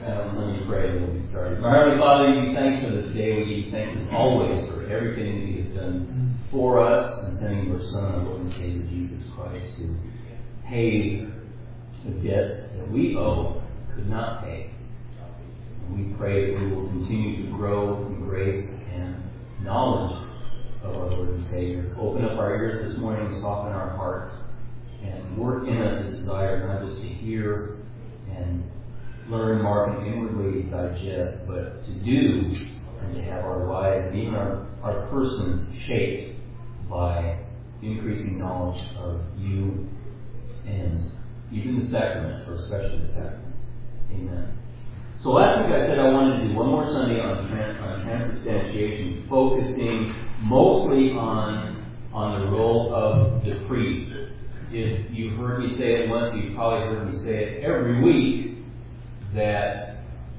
Let me pray and we'll get started. My Heavenly Father, we give you thanks for this day. We give you thanks as always for everything that you have done for us and sending your Son, our Lord and Savior Jesus Christ, to pay the debt that we owe, could not pay. And we pray that we will continue to grow in grace and knowledge of our Lord and Savior. Open up our ears this morning, soften our hearts, and work in us a desire not just to hear and learn, mark, and inwardly digest, but to do and to have our lives and even our persons shaped by increasing knowledge of you and even the sacraments, or especially the sacraments. Amen. So last week I said I wanted to do one more Sunday on transubstantiation, focusing mostly on the role of the priest. If you've heard me say it once, you've probably heard me say it every week, that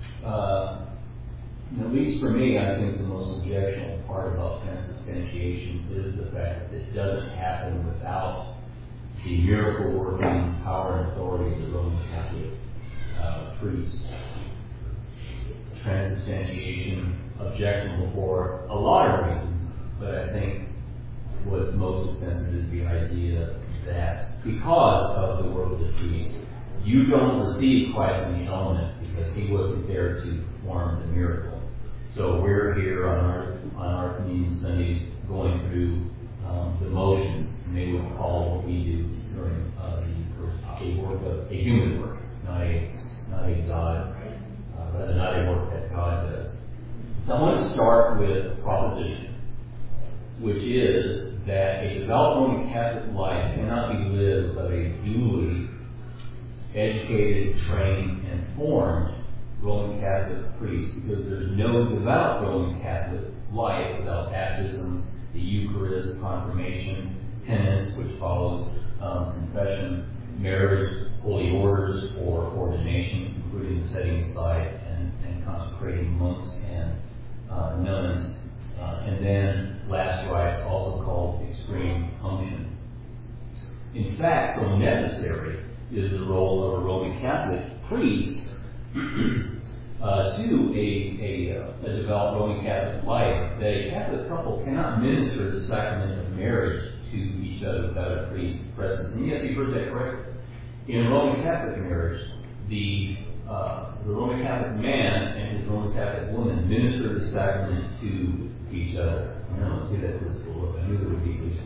at least for me, I think the most objectionable part about transubstantiation is the fact that it doesn't happen without the miracle working power and authority of the Roman Catholic priest. Transubstantiation objectionable for a lot of reasons, but I think what's most offensive is the idea that because of the work of the priest, you don't receive Christ in the elements because he wasn't there to perform the miracle. So we're here on our communion Sundays going through the motions, and they would call what we do during a human work, not a God, rather not a work that God does. So I want to start with a proposition, which is that a devout Roman Catholic life cannot be lived by a duly educated, trained, and formed Roman Catholic priest, because there's no devout Roman Catholic life without baptism, the Eucharist, confirmation, penance, which follows confession, marriage, holy orders, or ordination, including the setting aside and consecrating monks and nuns, and then last rites, also called extreme unction. In fact, so necessary is the role of a Roman Catholic priest to a devout Roman Catholic life that a Catholic couple cannot minister the sacrament of marriage to each other without a priest present. And yes, you've heard that correctly. In a Roman Catholic marriage, the Roman Catholic man and his Roman Catholic woman minister the sacrament to each other. I don't see that crystal look. I knew there would be at least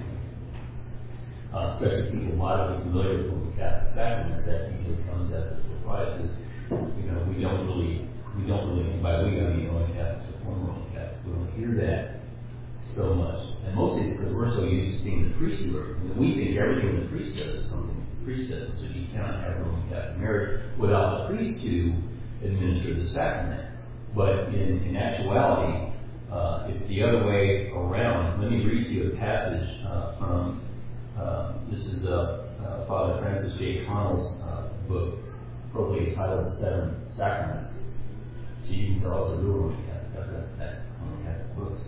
one. Especially people moderately familiar with Roman Catholic sacraments, that usually comes as a surprise, because we don't really, and by we I mean Roman Catholics or former Roman Catholics, we don't hear that so much. And mostly it's because we're so used to seeing the priest work. We think everything the priest does is something the priest does, so you cannot have a Roman Catholic marriage without the priest to administer the sacrament. But in actuality, it's the other way around. Let me read to you a passage from this is Father Francis J. Connell's book, appropriately titled The Seven Sacraments. So you can tell us a real Roman Catholic, that Roman Catholic books.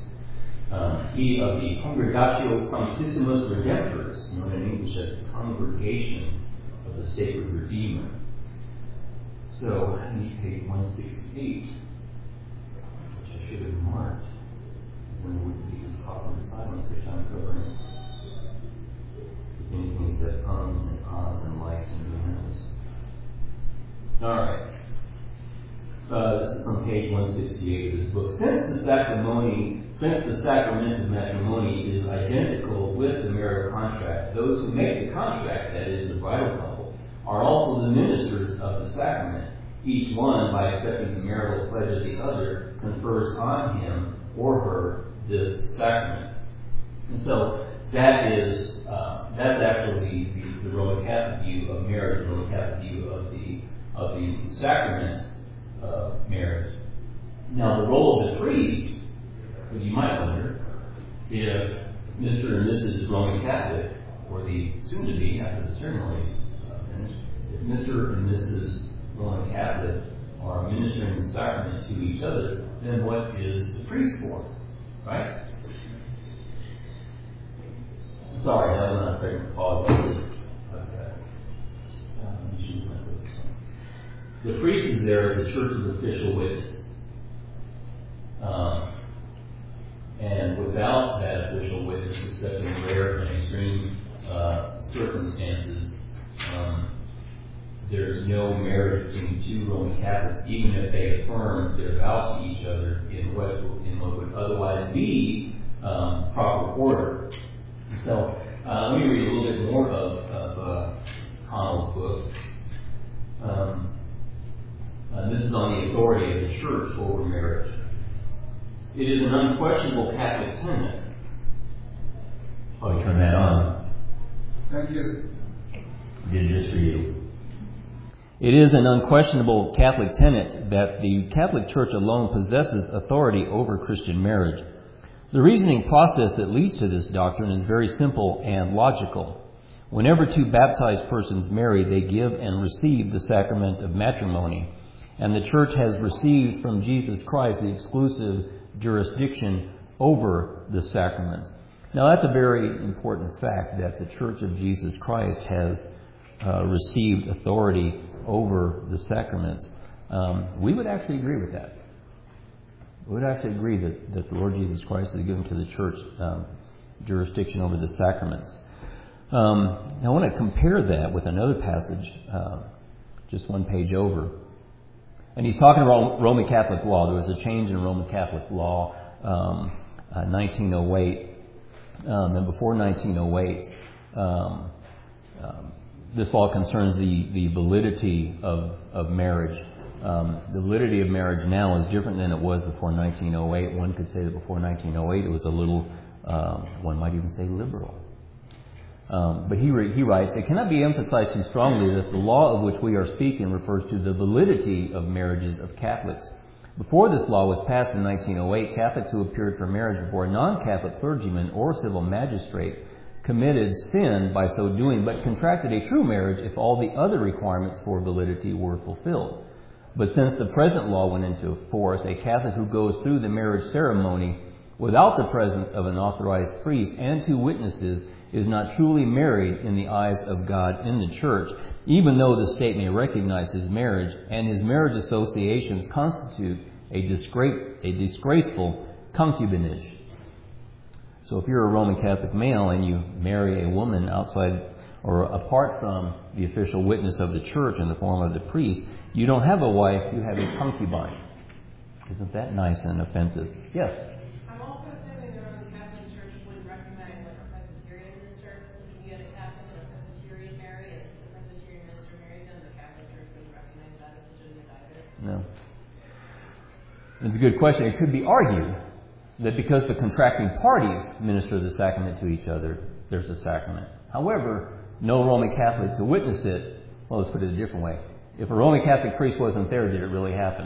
He of the Congregatio Sanctissimus Redemptoris, known in English as the Congregation of the Sacred Redeemer. So, I need page 168, which I should have marked. Then there would be this awkward silence which I'm covering. Anything except ums and ahs and likes and doing. Alright. This is from page 168 of this book. Since the sacrament of matrimony is identical with the marital contract, those who make the contract, that is, the bridal couple, are also the ministers of the sacrament. Each one, by accepting the marital pledge of the other, confers on him or her this sacrament. And so that is that's actually the Roman Catholic view of marriage, the Roman Catholic view of the sacrament of marriage. Now, the role of the priest, as you might wonder, if Mr. and Mrs. Roman Catholic, or the soon-to-be after the ceremonies finished, if Mr. and Mrs. Roman Catholic are ministering the sacrament to each other, then what is the priest for? Right? Sorry, that was not a pregnant pause. The priest is there as the church's official witness. And without that official witness, except in rare and extreme circumstances, there's no marriage between two Roman Catholics, even if they affirm their vows to each other in what would otherwise be proper order. So let me read a little bit more of Connell's book. This is on the authority of the church over marriage. It is an unquestionable Catholic tenet. Let me turn that on. Thank you. Did it just for you. It is an unquestionable Catholic tenet that the Catholic Church alone possesses authority over Christian marriage. The reasoning process that leads to this doctrine is very simple and logical. Whenever two baptized persons marry, they give and receive the sacrament of matrimony, and the Church has received from Jesus Christ the exclusive jurisdiction over the sacraments. Now that's a very important fact, that the Church of Jesus Christ has received authority over the sacraments. We would actually agree with that. We would actually agree that the Lord Jesus Christ has given to the Church jurisdiction over the sacraments. Now I want to compare that with another passage, just one page over. And he's talking about Roman Catholic law. There was a change in Roman Catholic law, 1908. And before 1908, this law concerns the validity of marriage. The validity of marriage now is different than it was before 1908. One could say that before 1908 it was a little, one might even say liberal. But he writes, it cannot be emphasized too strongly that the law of which we are speaking refers to the validity of marriages of Catholics. Before this law was passed in 1908, Catholics who appeared for marriage before a non-Catholic clergyman or civil magistrate committed sin by so doing, but contracted a true marriage if all the other requirements for validity were fulfilled. But since the present law went into force, a Catholic who goes through the marriage ceremony without the presence of an authorized priest and two witnesses is not truly married in the eyes of God in the Church, even though the state may recognize his marriage, and his marriage associations constitute a disgraceful concubinage. So if you're a Roman Catholic male and you marry a woman outside or apart from the official witness of the Church in the form of the priest, you don't have a wife, you have a concubine. Isn't that nice and offensive? Yes? I'm also assuming the Roman Catholic Church wouldn't recognize like a Presbyterian minister. If you had a Catholic and a Presbyterian marry, and the Presbyterian minister married them, the Catholic Church wouldn't recognize that as legitimate either. No. It's a good question. It could be argued that because the contracting parties minister the sacrament to each other, there's a sacrament. However, no Roman Catholic to witness it. Well, let's put it a different way. If a Roman Catholic priest wasn't there, did it really happen?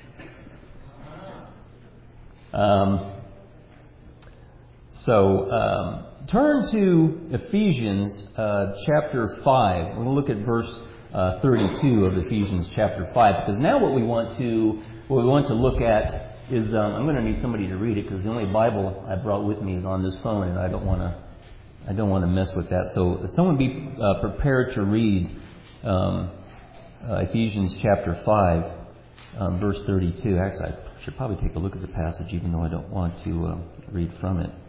Turn to Ephesians chapter 5. We're going to look at verse 32 of Ephesians chapter 5, because now what we want to look at is, I'm going to need somebody to read it, because the only Bible I brought with me is on this phone, and I don't want to mess with that. So someone be prepared to read Ephesians chapter 5, verse 32. Actually, I should probably take a look at the passage, even though I don't want to read from it.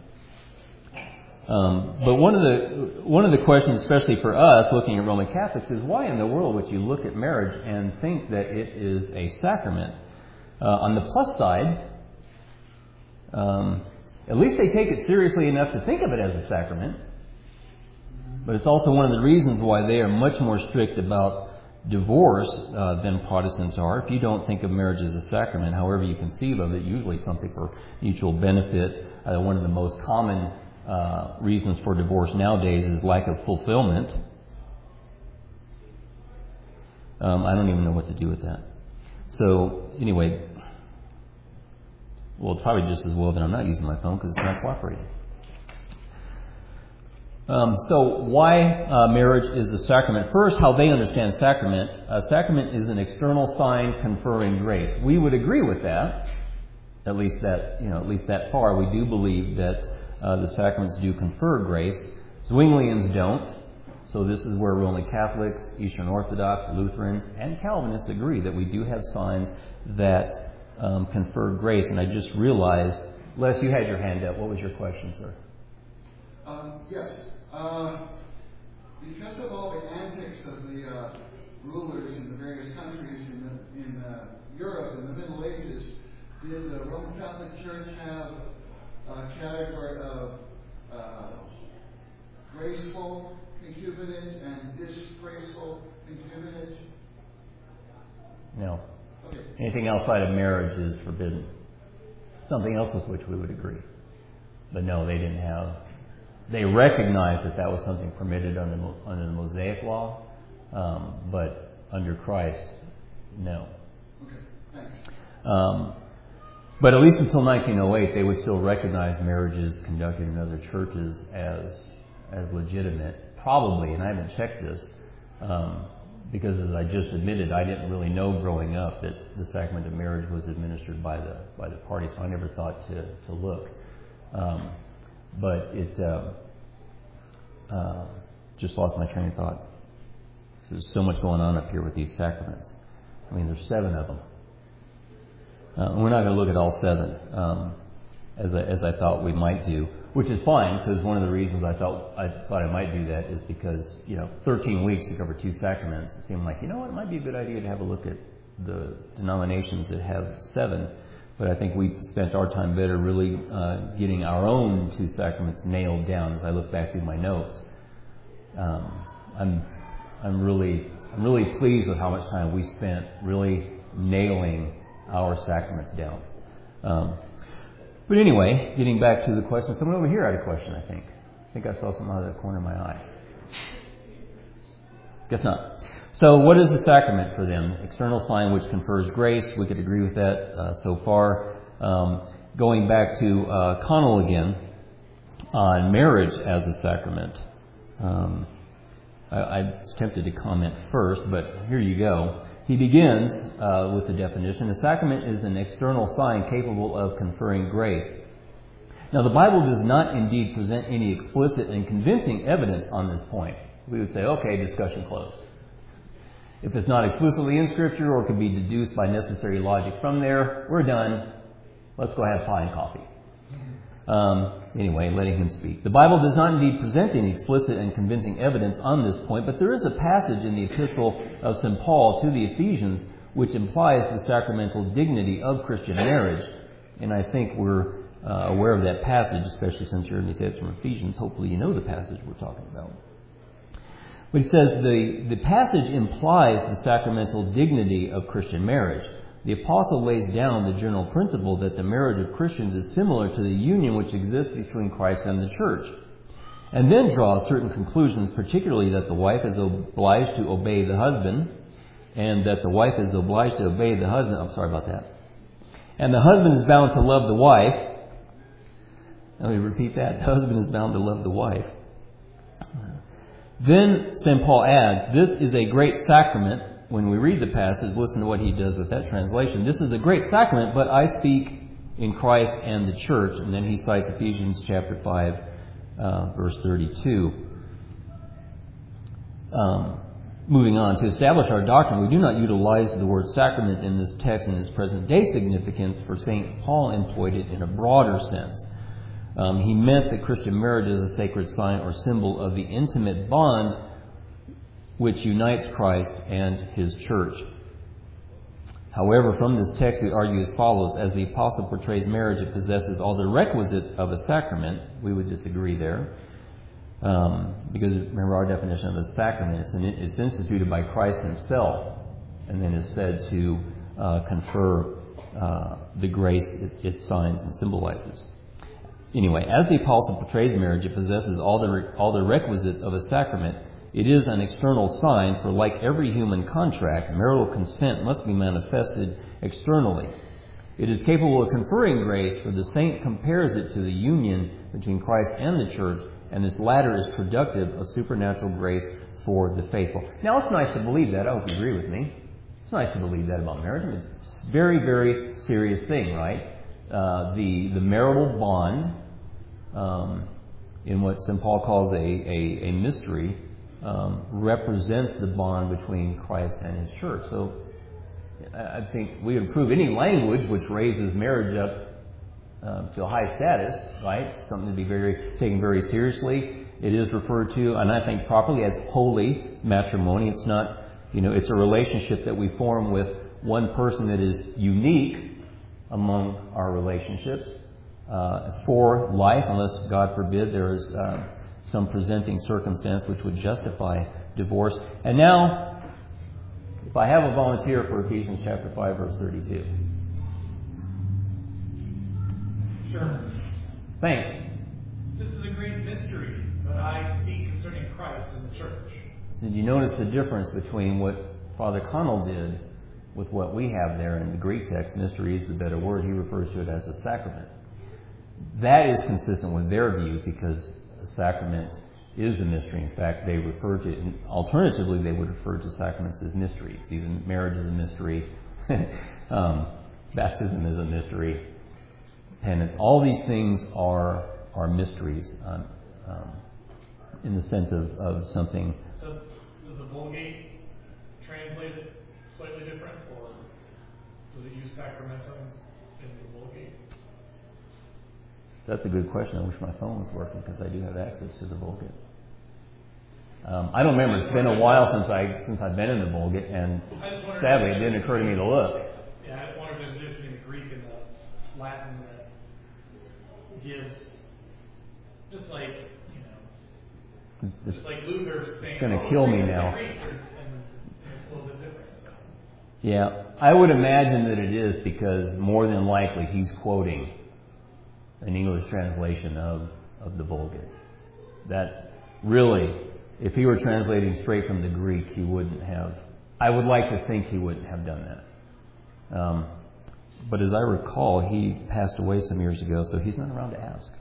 But one of the questions, especially for us looking at Roman Catholics, is why in the world would you look at marriage and think that it is a sacrament? On the plus side, at least they take it seriously enough to think of it as a sacrament. But it's also one of the reasons why they are much more strict about divorce than Protestants are. If you don't think of marriage as a sacrament, however you conceive of it, usually something for mutual benefit. One of the most common reasons for divorce nowadays is lack of fulfillment. I don't even know what to do with that. So anyway, well, it's probably just as well that I'm not using my phone because it's not cooperating. So why marriage is a sacrament? First, how they understand sacrament. A sacrament is an external sign conferring grace. We would agree with that. At least that far. We do believe that the sacraments do confer grace. Zwinglians don't. So this is where Roman Catholics, Eastern Orthodox, Lutherans, and Calvinists agree that we do have signs that confer grace. And I just realized, Les, you had your hand up. What was your question, sir? Yes. Because of all the antics of the rulers in the various countries in Europe in the Middle Ages, did the Roman Catholic Church have a category of graceful concubinage and disgraceful concubinage? No. Okay. Anything outside of marriage is forbidden. Something else with which we would agree. But no, they didn't have. They recognized that was something permitted under the Mosaic law, but under Christ, no. Okay, thanks. But at least until 1908, they would still recognize marriages conducted in other churches as legitimate. Probably, and I haven't checked this, because as I just admitted, I didn't really know growing up that the sacrament of marriage was administered by the party, so I never thought to look. But it just lost my train of thought. There's so much going on up here with these sacraments. I mean, there's 7 of them. We're not going to look at all 7 as I thought we might do, which is fine, because one of the reasons I thought I might do that is because 13 weeks to cover 2 sacraments. It seemed like it might be a good idea to have a look at the denominations that have 7. But I think we spent our time better really getting our own 2 sacraments nailed down. As I look back through my notes, I'm really pleased with how much time we spent really nailing our sacraments down. But anyway, getting back to the question, someone over here had a question. I think I saw something out of the corner of my eye. Guess not. So what is the sacrament for them? External sign which confers grace. We could agree with that so far. Going back to Connell again on marriage as a sacrament. I was tempted to comment first, but here you go. He begins with the definition. A sacrament is an external sign capable of conferring grace. Now, the Bible does not indeed present any explicit and convincing evidence on this point. We would say, okay, discussion closed. If it's not explicitly in Scripture or can be deduced by necessary logic from there, we're done. Let's go have pie and coffee. Anyway, letting him speak. The Bible does not indeed present any explicit and convincing evidence on this point, but there is a passage in the epistle of St. Paul to the Ephesians which implies the sacramental dignity of Christian marriage. And I think we're aware of that passage, especially since you heard me say it's from Ephesians. Hopefully you know the passage we're talking about. But he says the passage implies the sacramental dignity of Christian marriage. The apostle lays down the general principle that the marriage of Christians is similar to the union which exists between Christ and the church, and then draws certain conclusions, particularly that the wife is obliged to obey the husband, and that the wife is obliged to obey the husband. I'm sorry about that. And the husband is bound to love the wife. Let me repeat that. The husband is bound to love the wife. Then St. Paul adds, this is a great sacrament. When we read the passage, listen to what he does with that translation. This is a great sacrament, but I speak in Christ and the church. And then he cites Ephesians chapter 5, verse 32. Moving on, to establish our doctrine, we do not utilize the word sacrament in this text in its present day significance, for St. Paul employed it in a broader sense. He meant that Christian marriage is a sacred sign or symbol of the intimate bond which unites Christ and His church. However, from this text we argue as follows. As the apostle portrays marriage, it possesses all the requisites of a sacrament. We would disagree there. Because remember our definition of a sacrament, it's instituted by Christ Himself and then is said to confer the grace it signs and symbolizes. Anyway, as the apostle portrays marriage, it possesses all the requisites of a sacrament. It is an external sign, for like every human contract, marital consent must be manifested externally. It is capable of conferring grace, for the saint compares it to the union between Christ and the church, and this latter is productive of supernatural grace for the faithful. Now, it's nice to believe that. I hope you agree with me. It's nice to believe that about marriage. I mean, it's a very, very serious thing, right? The marital bond, in what St. Paul calls a mystery, represents the bond between Christ and His church. So I think we would approve any language which raises marriage up to a high status, right? Something to be taken very seriously. It is referred to, and I think properly, as holy matrimony. It's not, it's a relationship that we form with one person that is unique among our relationships for life, unless, God forbid, there is some presenting circumstance which would justify divorce. And now, if I have a volunteer for Ephesians chapter 5, verse 32. Sure. Thanks. This is a great mystery, but I speak concerning Christ and the church. Did you notice the difference between what Father Connell did with what we have there in the Greek text? Mystery is the better word. He refers to it as a sacrament. That is consistent with their view, because a sacrament is a mystery. In fact, they refer to, alternatively, they would refer to sacraments as mysteries. Marriage is a mystery. Baptism is a mystery. Penance. All these things are mysteries in the sense of something. Does the Vulgate translate it slightly different, or does it use sacramentum in the Vulgate? That's a good question. I wish my phone was working, because I do have access to the Vulgate. I don't remember. It's been a while since I've been in the Vulgate, and sadly, it didn't occur to me to look. Yeah, I wonder if there's a difference between the Greek and the Latin that gives, just like Luther's thing. It's going to kill me now. And it's a little bit different. So. Yeah, I would imagine that it is, because more than likely he's quoting an English translation of the Vulgate. That really, if he were translating straight from the Greek, he wouldn't have. I would like to think he wouldn't have done that. But as I recall, he passed away some years ago, so he's not around to ask.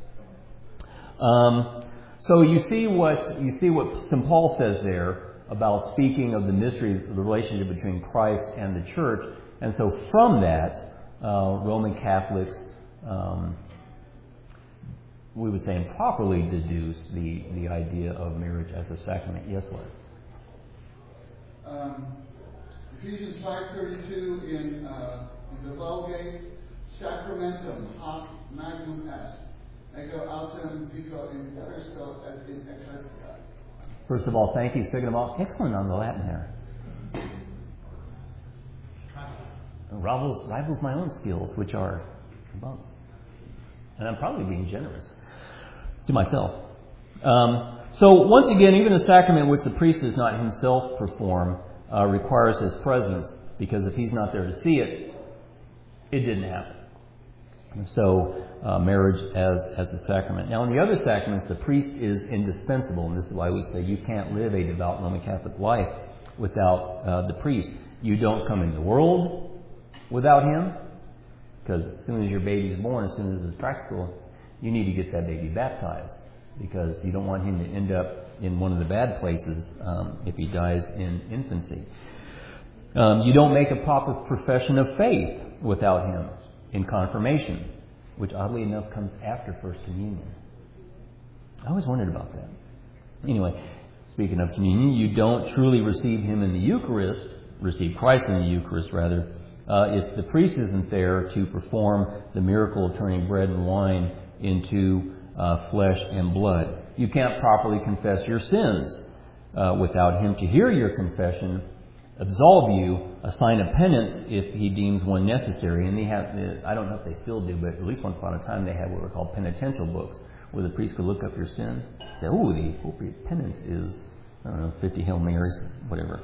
So you see what St. Paul says there about speaking of the mystery of the relationship between Christ and the church. And so from that, Roman Catholics, we would say improperly, deduce the idea of marriage as a sacrament. Yes, Les? Ephesians 5:32 in the Vulgate, sacramentum hoc magnum est, ego autem vico in Christo et in ecclesia. First of all, thank you, second of all, excellent on the Latin there. Rivals my own skills, which are above. And I'm probably being generous to myself. So once again, even a sacrament which the priest does not himself perform requires his presence, because if he's not there to see it, it didn't happen. And so marriage as a sacrament. Now in the other sacraments, the priest is indispensable, and this is why we say you can't live a devout Roman Catholic life without the priest. You don't come in the world without him, because as soon as your baby's born, as soon as it's practical, you need to get that baby baptized, because you don't want him to end up in one of the bad places if he dies in infancy. You don't make a proper profession of faith without him in confirmation, which oddly enough comes after First Communion. I always wondered about that. Anyway, speaking of communion, you don't truly receive him in the Eucharist, receive Christ in the Eucharist rather, if the priest isn't there to perform the miracle of turning bread and wine into flesh and blood. You can't properly confess your sins without him to hear your confession, absolve you, a sign of penance if he deems one necessary. And they have, I don't know if they still do, but at least once upon a time they had what were called penitential books, where the priest could look up your sin, say, oh, the appropriate penance is, 50 Hail Marys, whatever.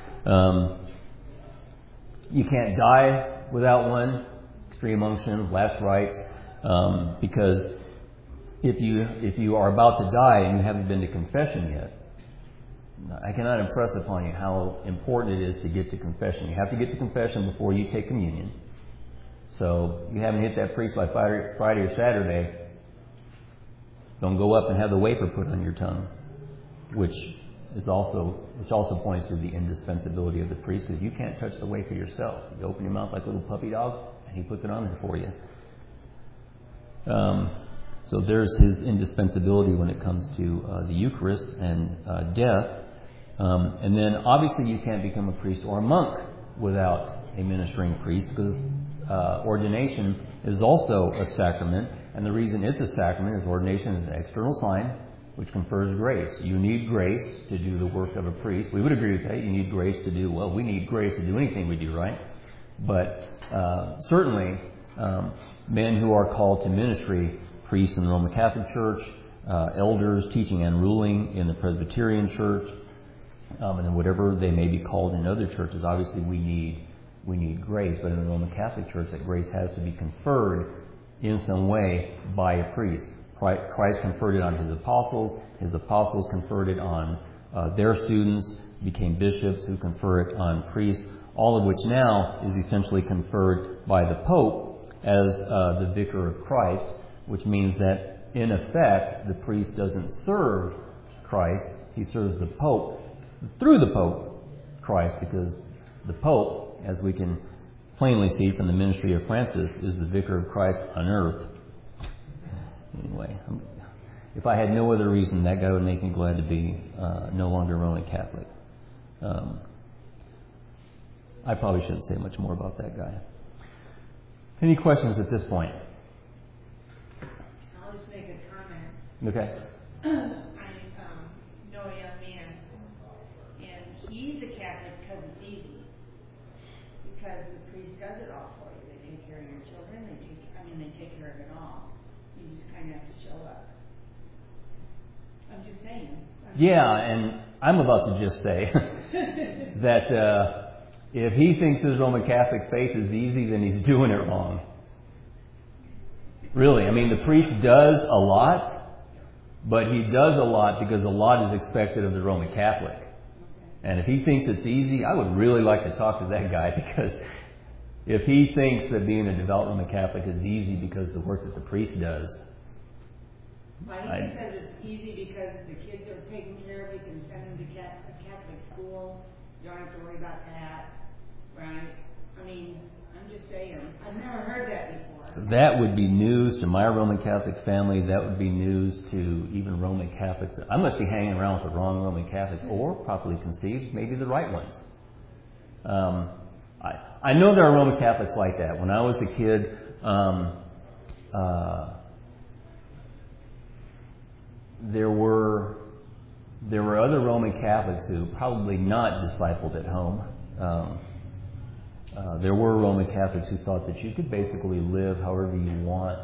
You can't die without one, extreme unction, last rites, because if you are about to die and you haven't been to confession yet, I cannot impress upon you how important it is to get to confession. You have to get to confession before you take communion. So you haven't hit that priest by Friday or Saturday, don't go up and have the wafer put on your tongue, which also points to the indispensability of the priest, because you can't touch the wafer yourself. You open your mouth like a little puppy dog, and he puts it on there for you. So there's his indispensability when it comes to the Eucharist and death. And then obviously you can't become a priest or a monk without a ministering priest, because ordination is also a sacrament. And the reason it's a sacrament is ordination is an external sign which confers grace. You need grace to do the work of a priest. We would agree with that. You need grace to do, well, we need grace to do anything we do, right? But certainly men who are called to ministry, priests in the Roman Catholic Church, elders teaching and ruling in the Presbyterian Church, and then whatever they may be called in other churches, obviously we need grace. But in the Roman Catholic Church, that grace has to be conferred in some way by a priest. Christ conferred it on His apostles. His apostles conferred it on their students, became bishops who confer it on priests, all of which now is essentially conferred by the Pope as the vicar of Christ, which means that, in effect, the priest doesn't serve Christ, he serves the Pope, through the Pope, Christ, because the Pope, as we can plainly see from the ministry of Francis, is the vicar of Christ on earth. Anyway, if I had no other reason, that guy would make me glad to be no longer Roman Catholic. I probably shouldn't say much more about that guy. Any questions at this point? I'll just make a comment. Okay. I know a young man, and he's a Catholic because it's easy. Because the priest does it all for you. They take care of your children. They take care of it all. You just kind of have to show up. I'm just saying. Yeah, and I'm about to just say that if he thinks his Roman Catholic faith is easy, then he's doing it wrong. Really, I mean, the priest does a lot, but he does a lot because a lot is expected of the Roman Catholic. And if he thinks it's easy, I would really like to talk to that guy, because if he thinks that being a devout Roman Catholic is easy because of the work that the priest does. Well, he says it's easy because the kids are taken care of. You can send them to a Catholic school. You don't have to worry about that, right? I mean, I'm just saying. I've never heard that before. That would be news to my Roman Catholic family. That would be news to even Roman Catholics. I must be hanging around with the wrong Roman Catholics, or properly conceived, maybe the right ones. I know there are Roman Catholics like that. When I was a kid, there were other Roman Catholics who probably not discipled at home. There were Roman Catholics who thought that you could basically live however you want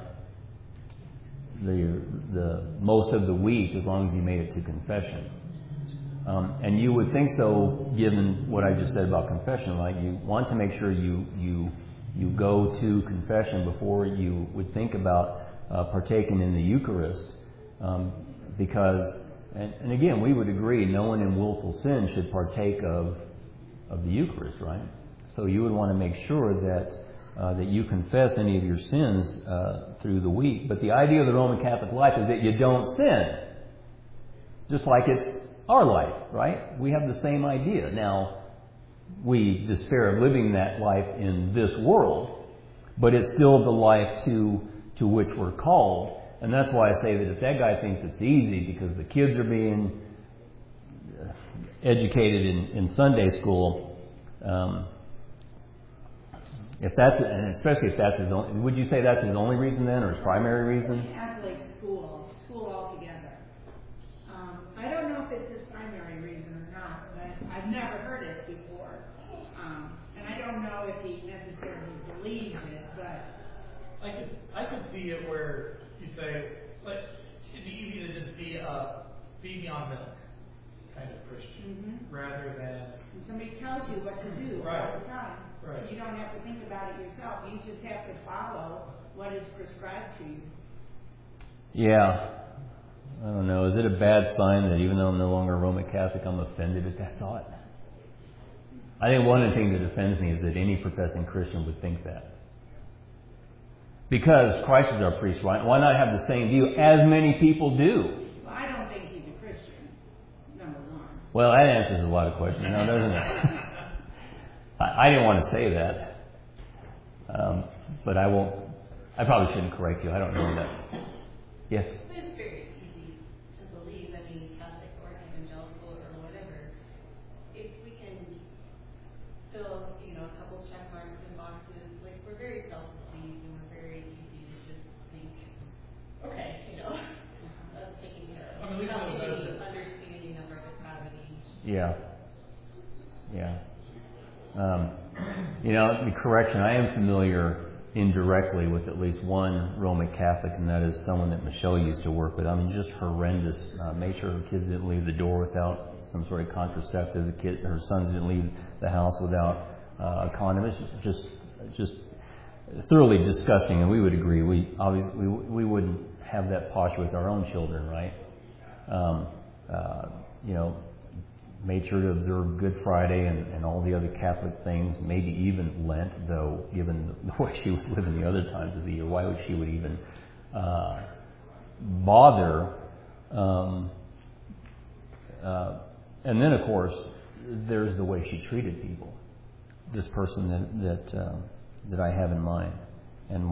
the most of the week, as long as you made it to confession. And you would think so, given what I just said about confession, right? You want to make sure you go to confession before you would think about partaking in the Eucharist, because, and again, we would agree, no one in willful sin should partake of the Eucharist, right? So you would want to make sure that you confess any of your sins through the week. But the idea of the Roman Catholic life is that you don't sin, just like it's our life, right? We have the same idea. Now, we despair of living that life in this world, but it's still the life to which we're called. And that's why I say that if that guy thinks it's easy because the kids are being educated in Sunday school, if that's, and especially if that's his only, would you say that's his only reason then, or his primary reason? Catholic school altogether. I don't know if it's his primary reason or not, but I've never heard it before. And I don't know if he necessarily believes it, but I could see it where you say, like, it'd be easy to just be a baby on milk kind of Christian, rather than somebody tells you what to do all the time. Right. So you don't have to think about it yourself. You just have to follow what is prescribed to you. Yeah. I don't know. Is it a bad sign that even though I'm no longer a Roman Catholic, I'm offended at that thought? I think one of the things that offends me is that any professing Christian would think that. Because Christ is our priest, right? Why not have the same view as many people do? Well, I don't think he's a Christian, number one. Well, that answers a lot of questions now, doesn't it? I didn't want to say that. But I won't. I probably shouldn't correct you. I don't know that. Yes? It's very easy to believe, I mean, Catholic or evangelical or whatever, we're very self-deceived and we're very easy to just think, okay, that's taken care of. I mean, at least Without one of any those- understanding of our depravity. Yeah. Yeah. The correction, I am familiar indirectly with at least one Roman Catholic, and that is someone that Michelle used to work with. I mean, just horrendous. Made sure her kids didn't leave the door without some sort of contraceptive. Her sons didn't leave the house without a condom. It's just thoroughly disgusting, and we would agree. We obviously we wouldn't have that posture with our own children, right? Made sure to observe Good Friday and all the other Catholic things, maybe even Lent, though given the way she was living the other times of the year, why would she would even bother? And then, of course, there's the way she treated people. This person that I have in mind, and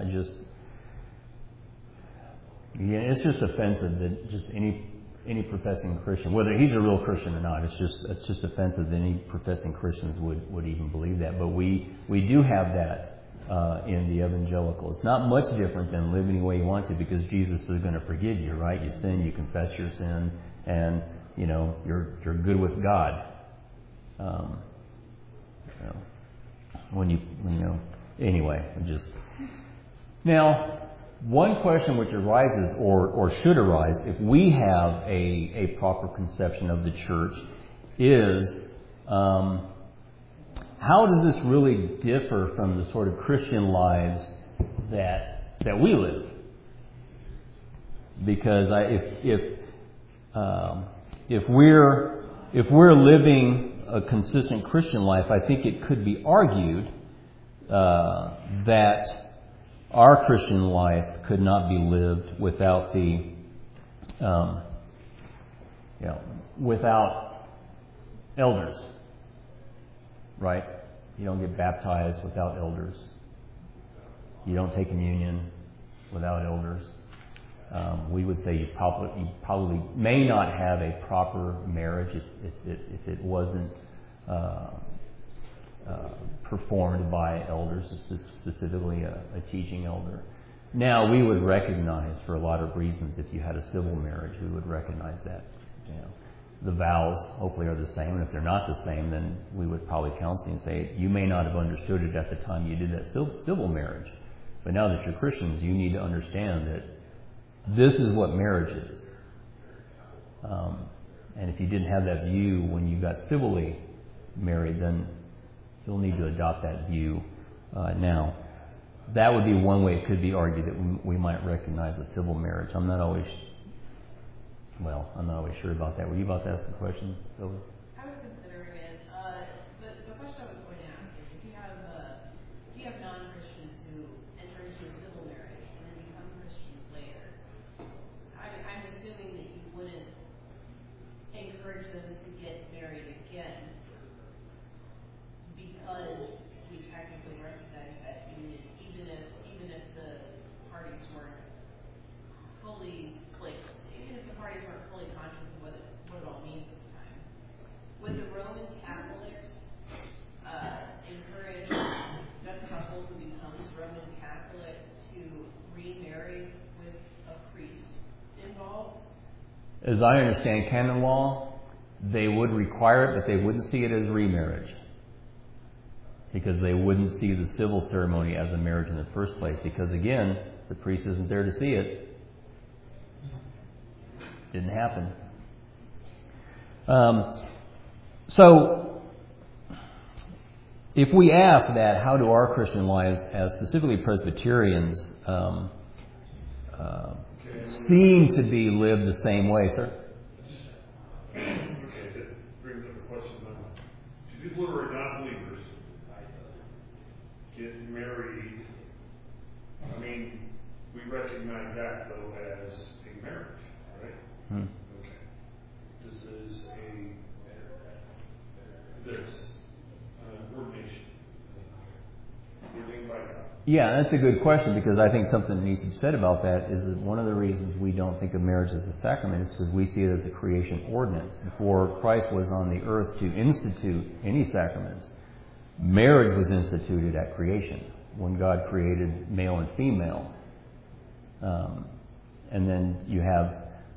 it's just offensive that just any professing Christian, whether he's a real Christian or not, it's just offensive that any professing Christians would even believe that. But we do have that in the evangelical. It's not much different than live any way you want to, because Jesus is going to forgive you, right? You sin, you confess your sin, and you're good with God. Now. One question which arises, or should arise, if we have a proper conception of the church, is how does this really differ from the sort of Christian lives that we live? Because if we're living a consistent Christian life, I think it could be argued that our Christian life could not be lived without without elders, right? You don't get baptized without elders. You don't take communion without elders. We would say you probably may not have a proper marriage if it wasn't performed by elders, specifically a teaching elder. Now, we would recognize, for a lot of reasons, if you had a civil marriage, we would recognize that. The vows hopefully are the same, and if they're not the same, then we would probably counsel you and say, you may not have understood it at the time you did that civil marriage, but now that you're Christians, you need to understand that this is what marriage is. And if you didn't have that view when you got civilly married, then you'll need to adopt that view now. That would be one way it could be argued that we might recognize a civil marriage. I'm not always sure about that. Were you about to ask the question, Philip? I was considering it. The question I was going to ask is, if you have non-Christians who enter into a civil marriage and then become Christians later, I'm assuming that you wouldn't encourage them to get married again, because we technically recognize that union, even if the parties weren't fully conscious of what it all means at the time. Would the Roman Catholics encourage a couple who becomes Roman Catholic to remarry with a priest involved? As I understand canon law, they would require it, but they wouldn't see it as remarriage, because they wouldn't see the civil ceremony as a marriage in the first place, because again, the priest isn't there to see it. Didn't happen. So, if we ask that, how do our Christian lives, as specifically Presbyterians, seem to be lived the same way, sir? Okay, that brings up a question. Do people who are not believers get married? I mean, we recognize that, though, as a marriage, right? Okay. This is ordination. Ordained by God. Yeah, that's a good question, because I think something that needs to be said about that is that one of the reasons we don't think of marriage as a sacrament is because we see it as a creation ordinance. Before Christ was on the earth to institute any sacraments, Marriage was instituted at creation, when God created male and female. And then you have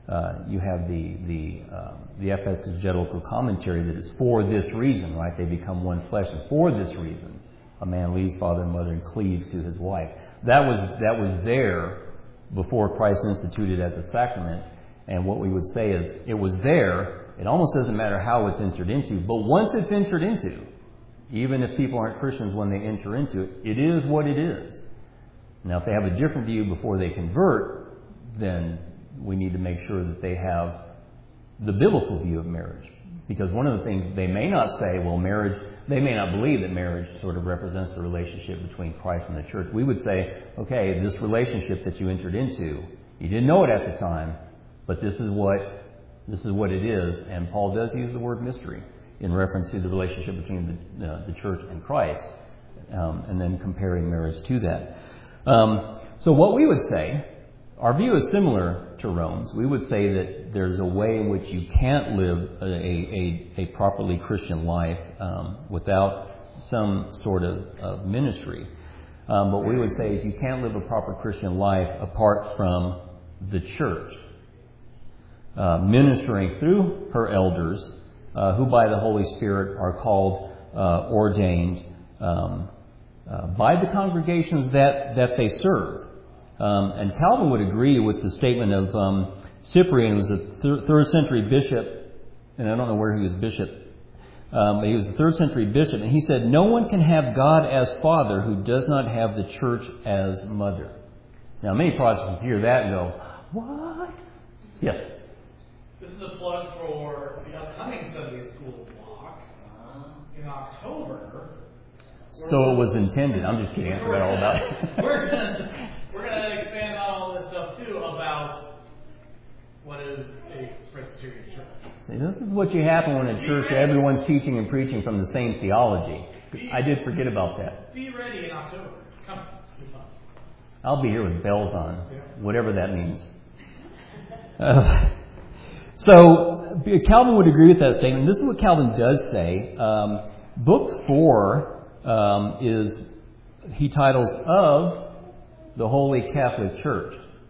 the exegetical commentary that is for this reason, right? They become one flesh, and for this reason, a man leaves father and mother and cleaves to his wife. That was there before Christ instituted as a sacrament. And what we would say is, it was there. It almost doesn't matter how it's entered into, but once it's entered into, even if people aren't Christians when they enter into it, it is what it is. Now, if they have a different view before they convert, then we need to make sure that they have the biblical view of marriage. Because one of the things they may not say, well, marriage, they may not believe that marriage sort of represents the relationship between Christ and the church. We would say, okay, this relationship that you entered into, you didn't know it at the time, but this is what it is. And Paul does use the word mystery in reference to the relationship between the church and Christ, and then comparing marriage to that. So what we would say, our view is similar to Rome's. We would say that there's a way in which you can't live a properly Christian life without some sort of ministry. What we would say is you can't live a proper Christian life apart from the church, ministering through her elders, who by the Holy Spirit are called, ordained by the congregations that they serve. And Calvin would agree with the statement of Cyprian, who was a third century bishop, and I don't know where he was bishop, but he was a third century bishop, and he said, no one can have God as father who does not have the church as mother. Now, many Protestants hear that and go, what? Yes? This is a plug for the upcoming Sunday school block in October. So it was intended. I'm just kidding. I forgot all about it. We're gonna expand on all this stuff too about what is a Presbyterian church. See, this is what you happen when in church everyone's teaching and preaching from the same theology. I did forget about that. Be ready in October. Come. It's fun. I'll be here with bells on, whatever that means. So Calvin would agree with that statement. This is what Calvin does say. Book 4 he titles Of the Holy Catholic Church.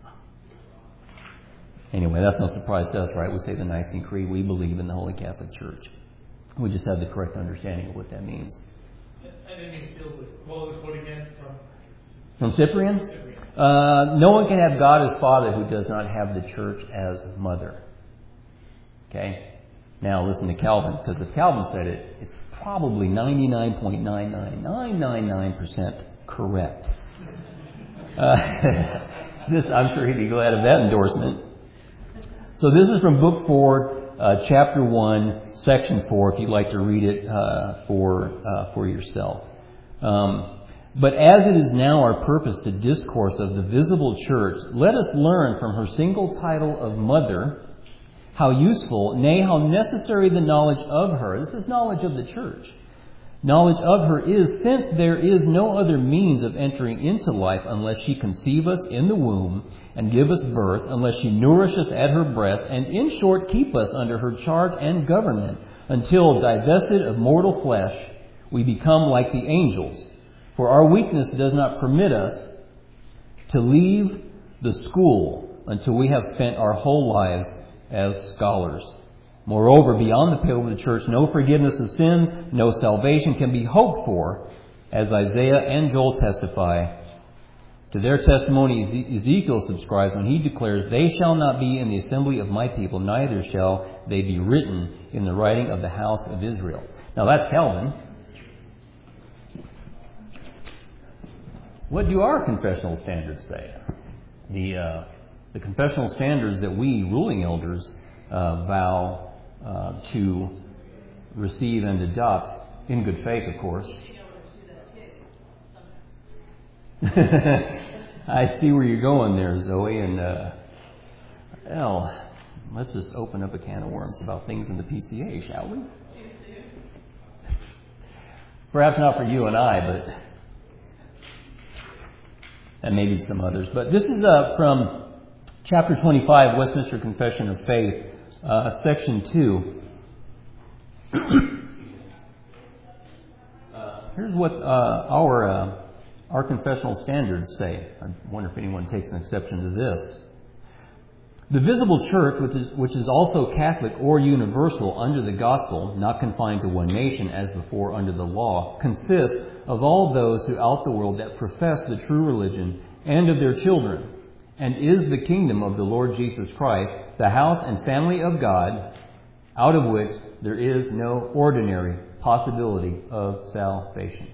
Anyway, that's no surprise to us, right? We say the Nicene Creed, we believe in the Holy Catholic Church. We just have the correct understanding of what that means. I didn't mean to steal the... What was the quote again? From Cyprian? No one can have God as father who does not have the church as mother. Okay? Now listen to Calvin, because if Calvin said it, it's probably 99.99999% correct. I'm sure he'd be glad of that endorsement. So this is from Book 4, Chapter 1, Section 4, if you'd like to read it for yourself. But as it is now our purpose to discourse of the visible church, let us learn from her single title of mother how useful, nay, how necessary the knowledge of her. This is knowledge of the church. Knowledge of her is, since there is no other means of entering into life unless she conceive us in the womb and give us birth, unless she nourish us at her breast, and in short keep us under her charge and government, until, divested of mortal flesh, we become like the angels. For our weakness does not permit us to leave the school until we have spent our whole lives as scholars. Moreover, beyond the pale of the church, no forgiveness of sins, no salvation can be hoped for, as Isaiah and Joel testify. To their testimony Ezekiel subscribes when he declares, they shall not be in the assembly of my people, neither shall they be written in the writing of the house of Israel. Now that's Calvin. What do our confessional standards say? The confessional standards that we, ruling elders, vow to receive and adopt, in good faith, of course. I see where you're going there, Zoe, and let's just open up a can of worms about things in the PCA, shall we? Perhaps not for you and I, but and maybe some others. But this is from Chapter 25, Westminster Confession of Faith, Section 2. here's what our confessional standards say. I wonder if anyone takes an exception to this. The visible church, which is also Catholic or universal under the gospel, not confined to one nation as before under the law, consists of all those throughout the world that profess the true religion and of their children, and is the kingdom of the Lord Jesus Christ, the house and family of God, out of which there is no ordinary possibility of salvation.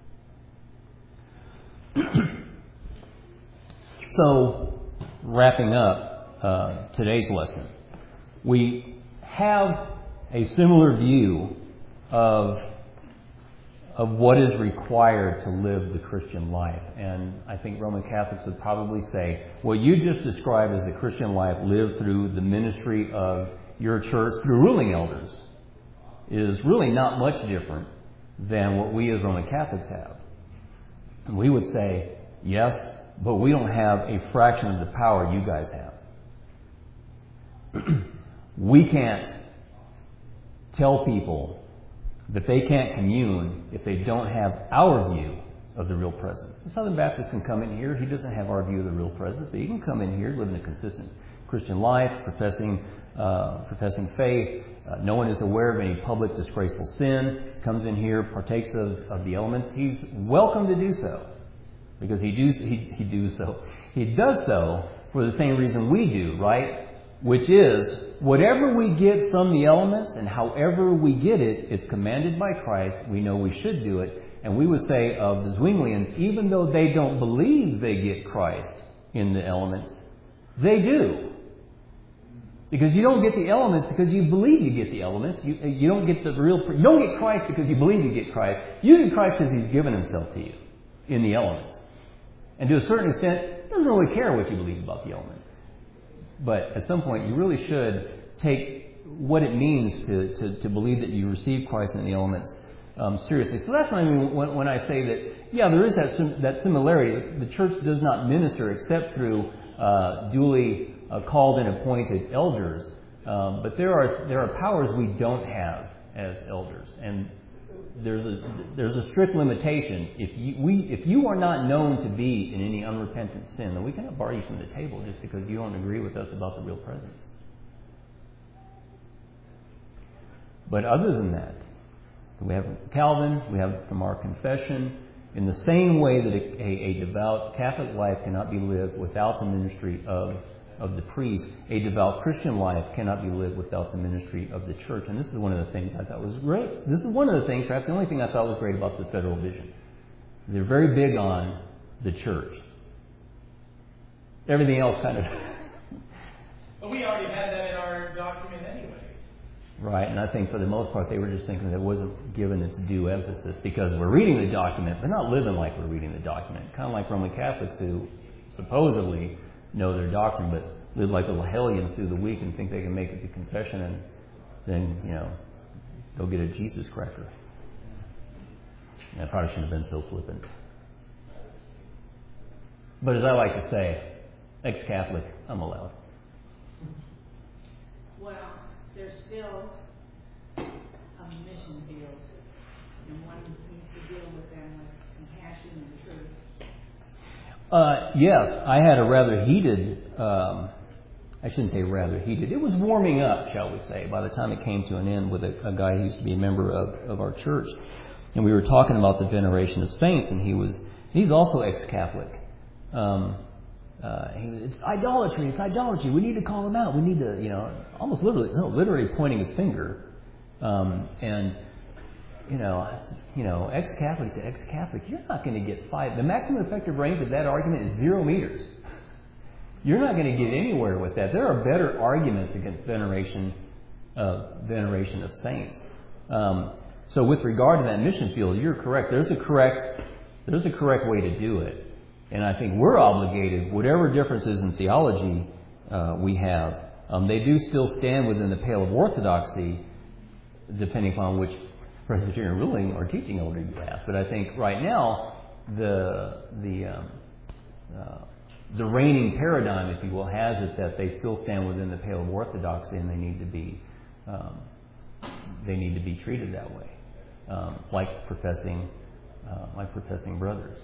So, wrapping up today's lesson, we have a similar view of what is required to live the Christian life. And I think Roman Catholics would probably say, what you just described as the Christian life lived through the ministry of your church through ruling elders is really not much different than what we as Roman Catholics have. And we would say, yes, but we don't have a fraction of the power you guys have. We can't tell people that they can't commune if they don't have our view of the real presence. The Southern Baptist can come in here. He doesn't have our view of the real presence, but he can come in here living a consistent Christian life, professing faith. No one is aware of any public disgraceful sin. He comes in here, partakes of the elements. He's welcome to do so, because he does so for the same reason we do, right? Which is, whatever we get from the elements and however we get it, it's commanded by Christ. We know we should do it. And we would say of the Zwinglians, even though they don't believe they get Christ in the elements, they do. Because you don't get the elements because you believe you get the elements. You don't get you don't get Christ because you believe you get Christ. You get Christ because He's given Himself to you in the elements. And to a certain extent, it doesn't really care what you believe about the elements. But at some point, you really should take what it means to believe that you receive Christ in the elements seriously. So that's what I mean when I say that, yeah, there is that similarity. The church does not minister except through duly called and appointed elders. But there are powers we don't have as elders. And there's a strict limitation. If you are not known to be in any unrepentant sin, then we cannot bar you from the table just because you don't agree with us about the real presence. But other than that, we have from Calvin, we have from our confession, in the same way that a devout Catholic life cannot be lived without the ministry of the priest, a devout Christian life cannot be lived without the ministry of the church. And this is one of the things I thought was great. This is one of the things, perhaps the only thing I thought was great about the Federal Vision. They're very big on the church. Everything else kind of... But we already had that in our document anyways. Right, and I think for the most part they were just thinking that it wasn't given its due emphasis because we're reading the document, but not living like we're reading the document. Kind of like Roman Catholics who supposedly know their doctrine, but live like little hellions through the week and think they can make it to confession and then, they'll get a Jesus cracker. And I probably shouldn't have been so flippant. But as I like to say, ex-Catholic, I'm allowed. Well, there's still a mission field, and one needs to deal with them with compassion and truth. Yes, I had a rather heated, I shouldn't say rather heated, it was warming up, shall we say, by the time it came to an end with a guy who used to be a member of our church. And we were talking about the veneration of saints, and he's also ex-Catholic. It's idolatry, we need to call him out, we need to, almost literally pointing his finger. Ex-Catholic to ex-Catholic, you're not going to get 5. The maximum effective range of that argument is 0 meters. You're not going to get anywhere with that. There are better arguments against veneration of saints. So with regard to that mission field, you're correct. There's a correct way to do it. And I think we're obligated, whatever differences in theology we have, they do still stand within the pale of orthodoxy, depending upon which Presbyterian ruling or teaching elder you ask. But I think right now the reigning paradigm, if you will, has it that they still stand within the pale of orthodoxy, and they need to be treated that way, like professing professing brothers.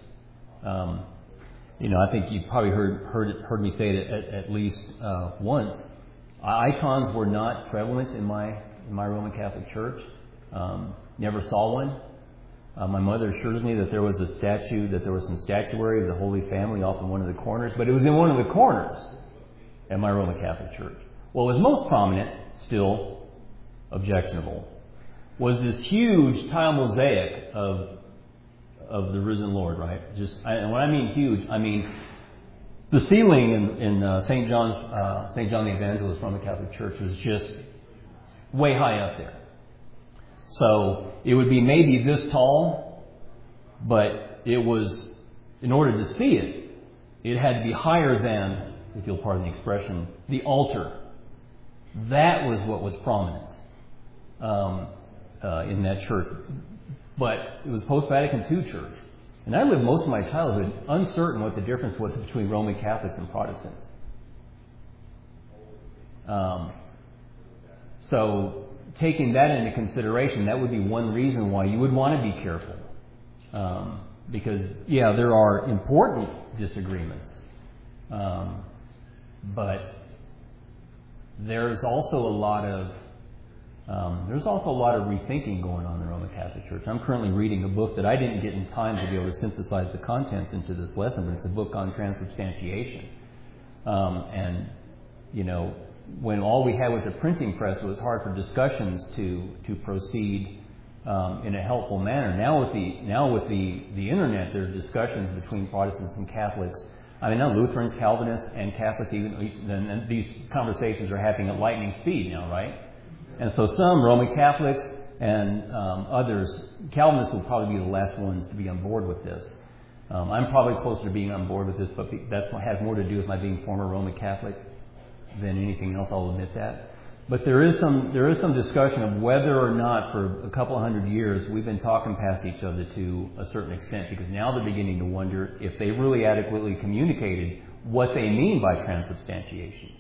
I think you've probably heard me say it at least once. Icons were not prevalent in my Roman Catholic Church. Never saw one. My mother assures me that there was some statuary of the Holy Family off in one of the corners, but it was in one of the corners at my Roman Catholic Church. What was most prominent, still objectionable, was this huge tile mosaic of the risen Lord, right? And when I mean huge, I mean the ceiling in St. John the Evangelist Roman Catholic Church was just way high up there. So it would be maybe this tall, but it was, in order to see it, it had to be higher than, if you'll pardon the expression, the altar. That was what was prominent in that church. But it was post-Vatican II church. And I lived most of my childhood uncertain what the difference was between Roman Catholics and Protestants. So taking that into consideration, that would be one reason why you would want to be careful. Because, there are important disagreements. But there's also a lot of rethinking going on in the Roman Catholic Church. I'm currently reading a book that I didn't get in time to be able to synthesize the contents into this lesson, but it's a book on transubstantiation. When all we had was a printing press, it was hard for discussions to proceed in a helpful manner. Now with the internet, there are discussions between Protestants and Catholics. I mean, now Lutherans, Calvinists, and Catholics, and these conversations are happening at lightning speed now, right? And so some Roman Catholics and others, Calvinists will probably be the last ones to be on board with this. I'm probably closer to being on board with this, but that has more to do with my being former Roman Catholic than anything else. I'll admit that. But there is some discussion of whether or not for a couple of hundred years we've been talking past each other to a certain extent, because now they're beginning to wonder if they really adequately communicated what they mean by transubstantiation.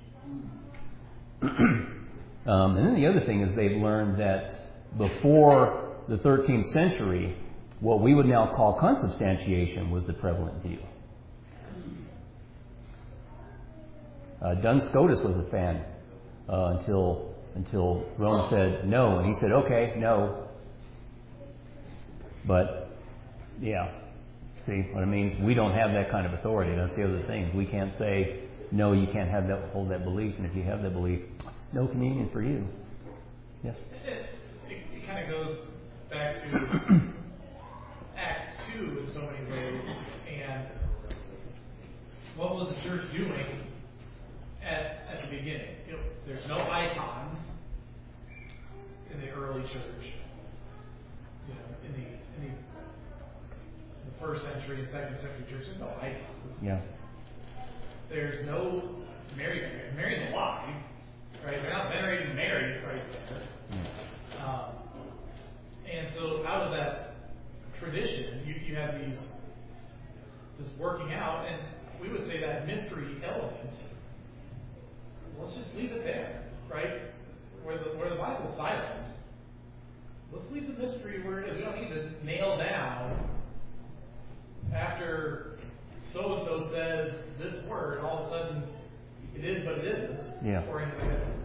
And then the other thing is they've learned that before the 13th century, what we would now call consubstantiation was the prevalent deal. Duns Scotus was a fan until Rome said no, and he said, okay, no. But, see what it means? We don't have that kind of authority. That's the other thing. We can't say, no, you can't hold that belief, and if you have that belief, no communion for you. Yes? It kind of goes back to Acts 2 in so many ways, and what was the church doing at the beginning? There's no icons in the early church. In the first century, second century church, there's no icons. Yeah. There's no Mary. Mary's alive, right? They're not venerating Mary right there. And so out of that tradition, you have this working out, and we would say that mystery element. Let's just leave it there, right? Where the Bible's silent. Let's leave the mystery where it is. We don't need to nail down after so and so says this word, and all of a sudden it is, but it isn't. Yeah. Or anything like that.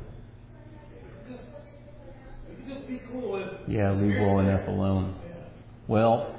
We can just be cool with. Yeah, leave well enough alone. Yeah. Well,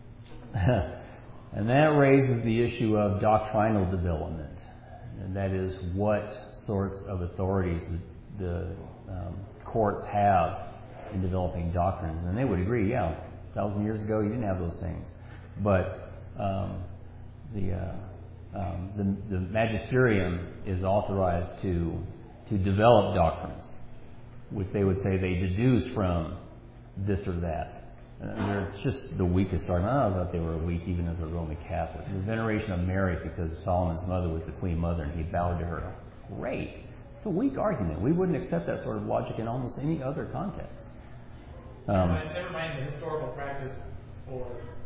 and that raises the issue of doctrinal development, and that is what sorts of authorities the courts have in developing doctrines. And they would agree, 1,000 years ago you didn't have those things. But the magisterium is authorized to develop doctrines, which they would say they deduce from this or that. They're just the weakest argument. I don't know if they were weak even as a Roman Catholic. The veneration of Mary because Solomon's mother was the Queen Mother and he bowed to her. Great. It's a weak argument. We wouldn't accept that sort of logic in almost any other context. Never mind the historical practice for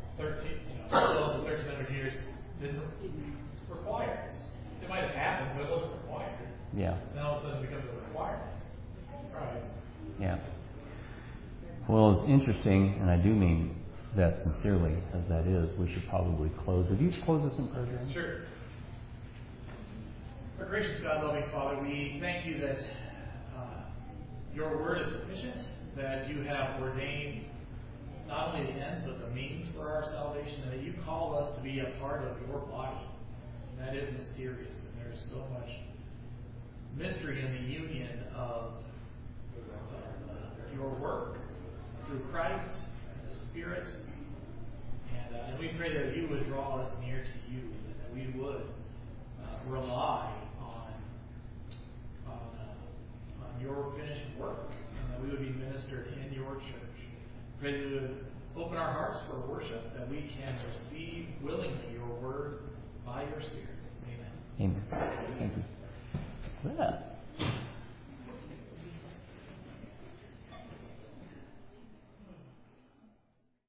1,300 years didn't require it. It might have happened, but it wasn't required. Yeah. And all of a sudden it becomes a requirement. Right. Yeah. Well, it's interesting, and I do mean that sincerely as that is, we should probably close. Would you close us in prayer, Jeremy? Sure. Our gracious God, loving Father, we thank you that your word is sufficient, that you have ordained not only the ends but the means for our salvation, and that you call us to be a part of your body. And that is mysterious, and there's so much mystery in the union of your work through Christ and the Spirit. And we pray that you would draw us near to you, and that we would rely on your finished work, and that we would be ministered in your church. Pray that you would open our hearts for worship, that we can receive willingly your word by your Spirit. Amen. Amen. Thank you. Yeah.